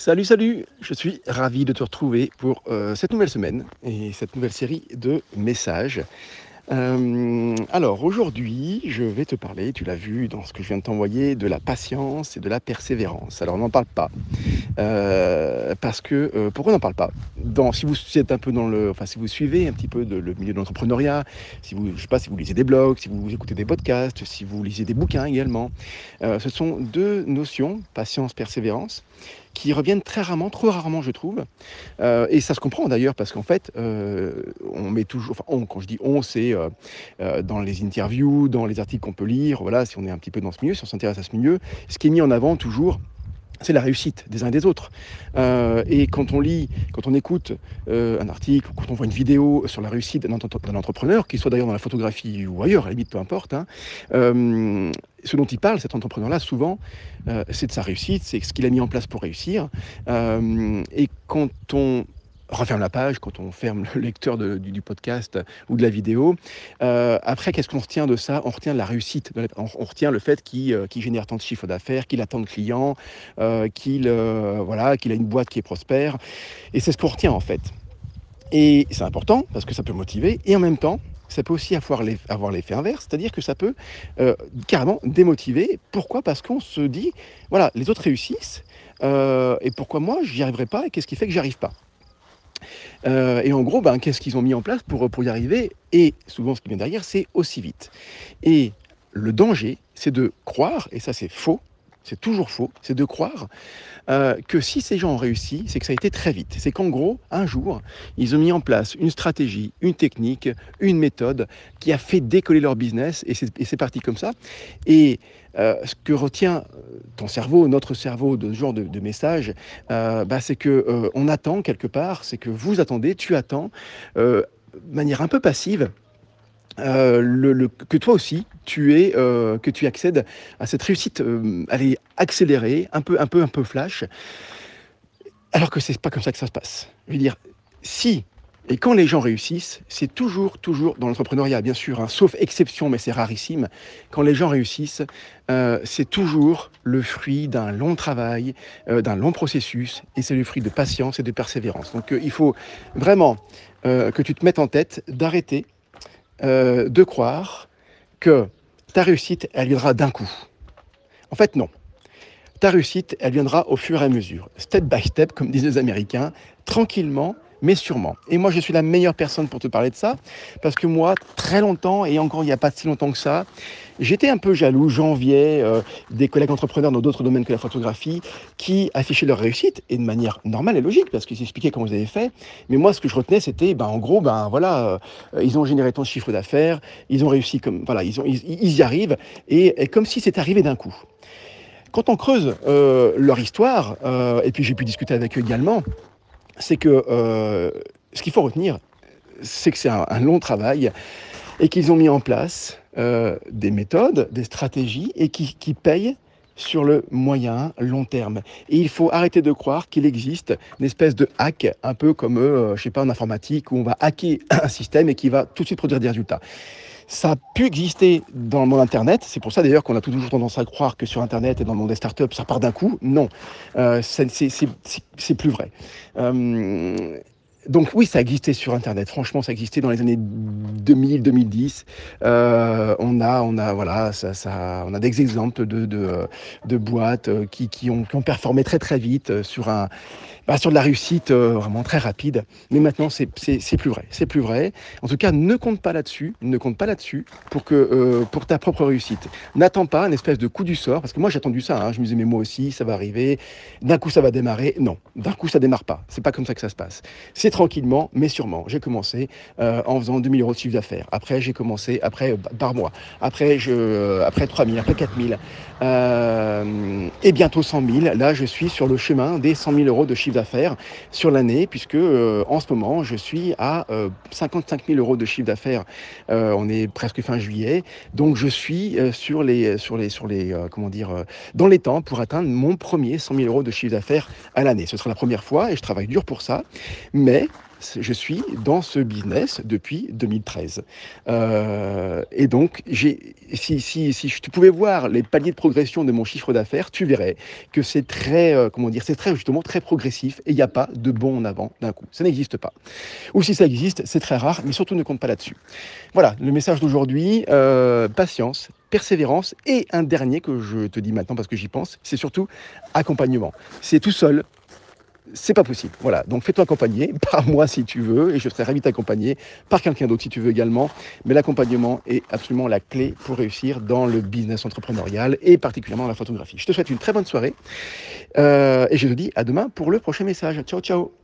Salut, salut! Je suis ravi de te retrouver pour cette nouvelle semaine et cette nouvelle série de messages. Alors aujourd'hui, je vais te parler, tu l'as vu dans ce que je viens de t'envoyer, de la patience et de la persévérance. Alors on n'en parle pas, parce que, pourquoi on n'en parle pas? Si vous êtes un peu si vous suivez un petit peu le milieu de l'entrepreneuriat, si vous je sais pas si vous lisez des blogs, si vous écoutez des podcasts, si vous lisez des bouquins également, ce sont 2 notions, patience, persévérance, qui reviennent très rarement, trop rarement je trouve, et ça se comprend d'ailleurs parce qu'en fait, on met toujours enfin on, quand je dis on, c'est, dans les interviews, dans les articles qu'on peut lire, voilà, si on est un petit peu dans ce milieu, si on s'intéresse à ce milieu, ce qui est mis en avant toujours, c'est la réussite des uns et des autres. Et quand on écoute un article, ou quand on voit une vidéo sur la réussite d'un entrepreneur, qu'il soit d'ailleurs dans la photographie ou ailleurs, à la limite, peu importe, hein, ce dont il parle, cet entrepreneur-là, souvent, c'est de sa réussite, c'est ce qu'il a mis en place pour réussir. Et quand on referme la page, quand on ferme le lecteur du podcast ou de la vidéo, après, qu'est-ce qu'on retient de ça? On retient la réussite, on retient le fait qu'il génère tant de chiffre d'affaires, qu'il a tant de clients, voilà, qu'il a une boîte qui est prospère, et c'est ce qu'on retient en fait. Et c'est important parce que ça peut motiver, et en même temps, ça peut aussi avoir l'effet inverse, c'est-à-dire que ça peut carrément démotiver. Pourquoi? Parce qu'on se dit, voilà, les autres réussissent, et pourquoi moi j'y arriverai pas, et qu'est-ce qui fait que j'y arrive pas? Et en gros, ben, qu'est-ce qu'ils ont mis en place pour y arriver? Et souvent ce qui vient derrière, c'est aussi vite. Et le danger, c'est de croire, et ça c'est faux, c'est toujours faux, c'est de croire que si ces gens ont réussi, c'est que ça a été très vite. C'est qu'en gros, un jour, ils ont mis en place une stratégie, une technique, une méthode qui a fait décoller leur business, et c'est parti comme ça. Et ce que retient ton cerveau, notre cerveau, de ce genre de message, bah, c'est que on attend quelque part, c'est que vous attendez, tu attends, de manière un peu passive, que toi aussi, que tu accèdes à cette réussite, allez, accélérée, un peu flash, alors que c'est pas comme ça que ça se passe. Je veux dire, si et quand les gens réussissent, c'est toujours dans l'entrepreneuriat, bien sûr, hein, sauf exception, mais c'est rarissime. Quand les gens réussissent, c'est toujours le fruit d'un long travail, d'un long processus, et c'est le fruit de patience et de persévérance. Donc, il faut vraiment, que tu te mettes en tête d'arrêter de croire que ta réussite, elle viendra d'un coup. En fait, non. Ta réussite, elle viendra au fur et à mesure, step by step, comme disent les Américains, tranquillement, mais sûrement. Et moi, je suis la meilleure personne pour te parler de ça, parce que moi, très longtemps, et encore il n'y a pas si longtemps que ça, j'étais un peu jaloux, j'enviais des collègues entrepreneurs dans d'autres domaines que la photographie, qui affichaient leur réussite, et de manière normale et logique, parce qu'ils expliquaient comment ils avaient fait. Mais moi, ce que je retenais, c'était, ben, en gros, ben, voilà, ils ont généré tant de chiffre d'affaires, ils ont réussi, comme, voilà, ils y arrivent, et comme si c'était arrivé d'un coup. Quand on creuse leur histoire, et puis j'ai pu discuter avec eux également, c'est que ce qu'il faut retenir, c'est que c'est un long travail, et qu'ils ont mis en place des méthodes, des stratégies, et qui payent sur le moyen, long terme. Et il faut arrêter de croire qu'il existe une espèce de hack, un peu comme, je sais pas, en informatique, où on va hacker un système et qui va tout de suite produire des résultats. Ça a pu exister dans le monde internet, c'est pour ça d'ailleurs qu'on a toujours tendance à croire que sur internet et dans le monde des startups, ça part d'un coup. Non, c'est plus vrai. Euh, donc oui, ça existait sur internet, franchement ça existait dans les années 2000-2010. Voilà, on a des exemples de boîtes qui ont performé très très vite sur de la réussite vraiment très rapide. Mais maintenant, c'est plus vrai. C'est plus vrai. En tout cas, ne compte pas là-dessus. Ne compte pas là-dessus pour ta propre réussite. N'attends pas un espèce de coup du sort. Parce que moi, j'ai attendu ça. Hein. Je me disais, mais moi aussi, ça va arriver. D'un coup, ça va démarrer. Non, d'un coup, ça démarre pas. C'est pas comme ça que ça se passe. C'est tranquillement, mais sûrement. J'ai commencé en faisant 2 000 € de chiffre d'affaires. Après, j'ai commencé par mois. Après 3 000, après 4 000. Et bientôt 100 000. Là, je suis sur le chemin des 100 000 € de chiffre d'affaires sur l'année, puisque en ce moment, je suis à 55 000 € de chiffre d'affaires. On est presque fin juillet, donc je suis comment dire, dans les temps pour atteindre mon premier 100 000 € de chiffre d'affaires à l'année. Ce sera la première fois et je travaille dur pour ça, mais Je suis dans ce business depuis 2013. Et donc, si tu pouvais voir les paliers de progression de mon chiffre d'affaires, tu verrais que c'est très, comment dire, c'est très justement très progressif et il n'y a pas de bond en avant d'un coup. Ça n'existe pas. Ou si ça existe, c'est très rare, mais surtout ne compte pas là-dessus. Voilà, le message d'aujourd'hui, patience, persévérance et un dernier que je te dis maintenant parce que j'y pense, c'est surtout accompagnement. C'est tout seul, c'est pas possible. Voilà, donc fais-toi accompagner par moi si tu veux, et je serai ravi de t'accompagner, par quelqu'un d'autre si tu veux également. Mais l'accompagnement est absolument la clé pour réussir dans le business entrepreneurial et particulièrement dans la photographie. Je te souhaite une très bonne soirée et je te dis à demain pour le prochain message. Ciao, ciao.